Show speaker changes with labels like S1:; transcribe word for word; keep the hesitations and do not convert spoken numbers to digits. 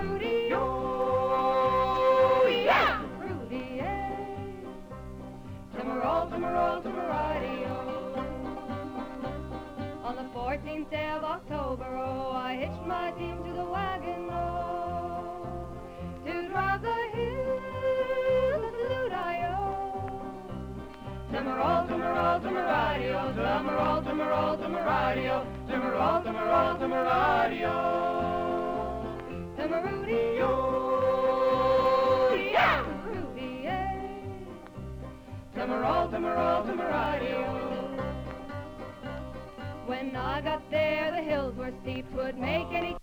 S1: Rudy, oh, yeah, Rudy, yeah. Timorol, Timorol, Timoradio. On the fourteenth day of October, oh, I hitched my team to the wagon, oh, to drive the hill with the loot-I-O. Timorol, Timorol, Timoradio, Timorol, Timorol, Timoradio, Timorol, Timorol, Timoradio. Timorudy, oh, yeah, Rudy, yeah. Timorol, Timorol, Timoradio. When I got there, the hills were steep, 'twould make any